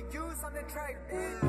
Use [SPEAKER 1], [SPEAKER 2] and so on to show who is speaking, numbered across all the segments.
[SPEAKER 1] Use on the track, bitch.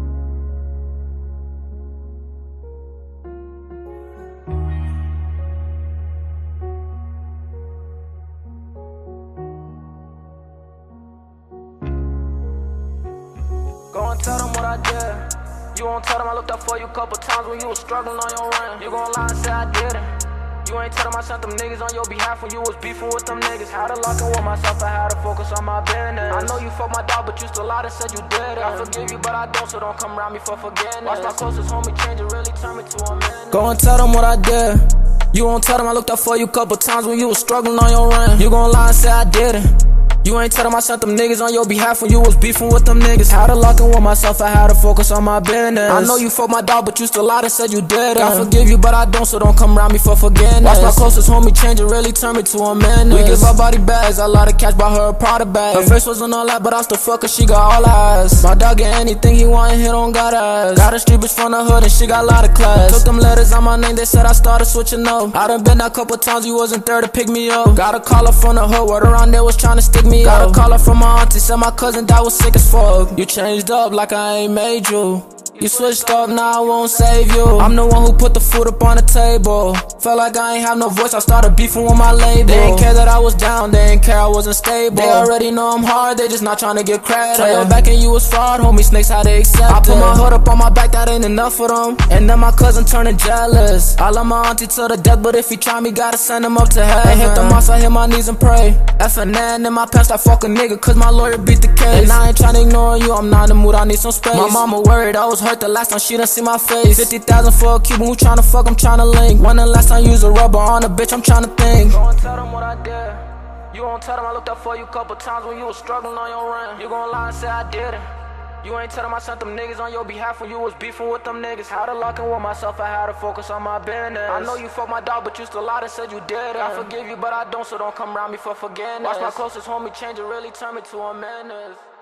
[SPEAKER 2] Go and tell them what I did. You won't tell them I looked up for you a couple times when you was struggling on your run. You gon' lie and say I didn't. You ain't tell them I sent them niggas on your behalf when you was beefing with them niggas. Had to lock in with myself, I had to focus on my business. I know you fucked my dog, but you still lied and said you did it. I forgive you, but I don't, so don't come around me for forgetting. Watch my closest homie change, it really turned me to a man. Go and tell them what I did. You won't tell them I looked up for you a couple times when you was struggling on your run. You gon' lie and say I didn't. You ain't tell them I sent them niggas on your behalf when you was beefing with them niggas. Had to lock in with myself, I had to focus on my business. I know you fucked my dog, but you still lied and said you did it. I forgive you, but I don't, so don't come around me for forgetting. Watch my closest homie change, it really turned me to a menace. We give our body bags, I lot of cash, bought her a Prada bag. Her face wasn't all that, but I still fuck her, she got all eyes. My dog get anything he want, he don't got ass. Got a street bitch from the hood and she got a lot of class. Took them letters on my name, they said I started switching up. I done been that couple times, you wasn't there to pick me up. Got a caller from the hood, word around there was trying to stick me up. Got a caller from my auntie, said my cousin that was sick as fuck. You changed up like I ain't made you. You switched up, now I won't save you. I'm the one who put the food up on the table. Felt like I ain't have no voice, I started beefing with my label. They didn't care that I was down, they didn't care I wasn't stable. They already know I'm hard, they just not trying to get credit. Turn your back and you was fraud, homie, snakes how they accept it. I put my hood up on my back, that ain't enough for them. And then my cousin turning jealous. I love my auntie to the death, but if he try me, gotta send him up to heaven. And hit the mosque, I hit my knees and pray. FNN in my past, I fuck a nigga, cause my lawyer beat the case. And I ain't tryna ignore you, I'm not in the mood, I need some space. My mama worried, I was hurt the last time she done see my face. 50,000 for a Cuban who tryna fuck, I'm tryna link. When the last time you used a rubber on a bitch, I'm tryna think. Go and tell them what I did. You won't tell them I looked up for you a couple times when you was struggling on your run. You gon' lie and say I didn't. You ain't tell them I sent them niggas on your behalf when you was beefing with them niggas. Had to lock in with myself, I had to focus on my business. I know you fucked my dog, but you still lied and said you did it. I forgive you, but I don't, so don't come around me for forgetting. Watch my closest homie change, it really turned me to a menace.